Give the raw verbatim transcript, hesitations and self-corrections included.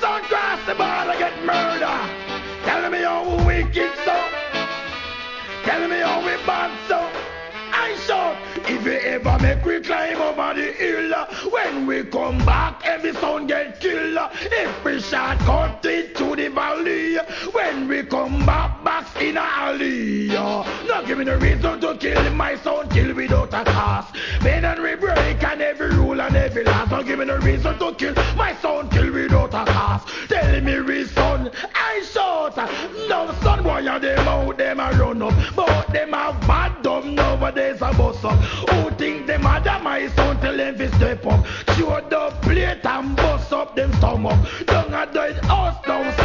son cross the border get murder. Tell me how we wicked so. Tell me how we bad so. I shout, if you ever make we climb over the hill, when we come back, every son get killed. If we shortcut it to the valley, when we come back, back in a alley. Now give me the reason to kill my son, kill without a cause. Men and we break and every rule and every law. Now give me the reason to kill my son, kill without a cause. Tell me, reason, I shout. No son boy, and them out, them a run up, but them have bad dumb nowadays a bus.